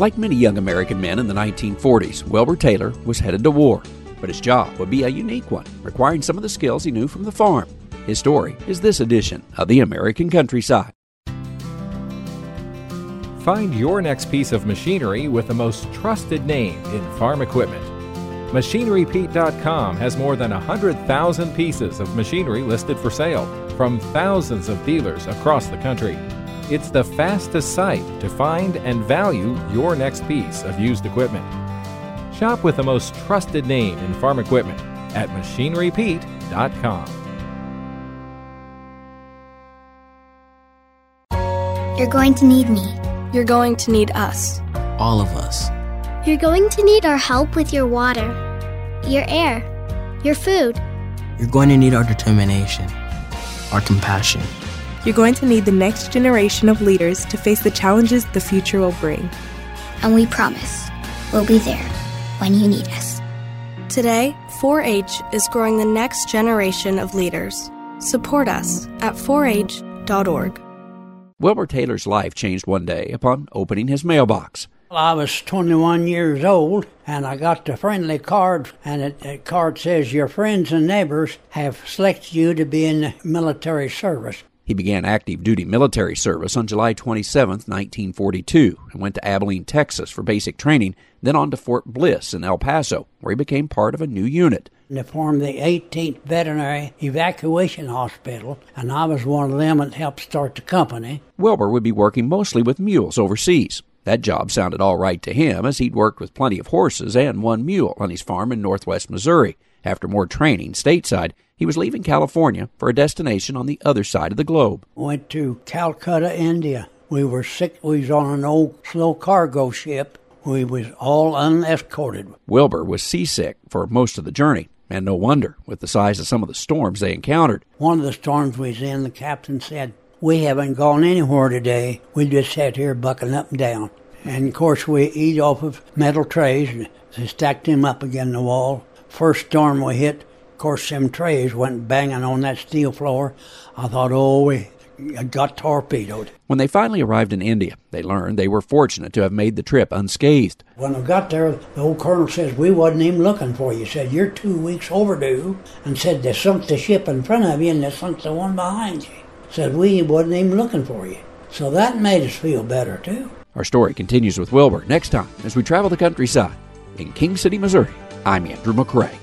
Like many young American men in the 1940s, Wilbur Taylor was headed to war, but his job would be a unique one, requiring some of the skills he knew from the farm. His story is this edition of The American Countryside. Find your next piece of machinery with the most trusted name in farm equipment. MachineryPete.com has more than 100,000 pieces of machinery listed for sale from thousands of dealers across the country. It's the fastest site to find and value your next piece of used equipment. Shop with the most trusted name in farm equipment at MachineryPete.com. You're going to need me. You're going to need us. All of us. You're going to need our help with your water, your air, your food. You're going to need our determination, our compassion. You're going to need the next generation of leaders to face the challenges the future will bring. And we promise we'll be there when you need us. Today, 4-H is growing the next generation of leaders. Support us at 4h.org. Wilbur Taylor's life changed one day upon opening his mailbox. I was 21 years old, and I got the friendly card, and that card says, "Your friends and neighbors have selected you to be in the military service." He began active duty military service on July 27, 1942, and went to Abilene, Texas for basic training, then on to Fort Bliss in El Paso, where he became part of a new unit. They formed the 18th Veterinary Evacuation Hospital, and I was one of them that helped start the company. Wilbur would be working mostly with mules overseas. That job sounded all right to him, as he'd worked with plenty of horses and one mule on his farm in northwest Missouri. After more training stateside, he was leaving California for a destination on the other side of the globe. Went to Calcutta, India. We were sick. We was on an old slow cargo ship. We was all unescorted. Wilbur was seasick for most of the journey, and no wonder, with the size of some of the storms they encountered. One of the storms we was in, the captain said, "We haven't gone anywhere today. We just sat here bucking up and down." And, of course, we eat off of metal trays and stacked them up against the wall. First storm we hit, of course, them trays went banging on that steel floor. I thought, we got torpedoed. When they finally arrived in India, they learned they were fortunate to have made the trip unscathed. When we got there, the old colonel says, "We wasn't even looking for you." He said, "You're 2 weeks overdue," and said, "They sunk the ship in front of you and they sunk the one behind you." Said, "We wasn't even looking for you." So that made us feel better, too. Our story continues with Wilbur next time as we travel the countryside. In King City, Missouri, I'm Andrew McCrae.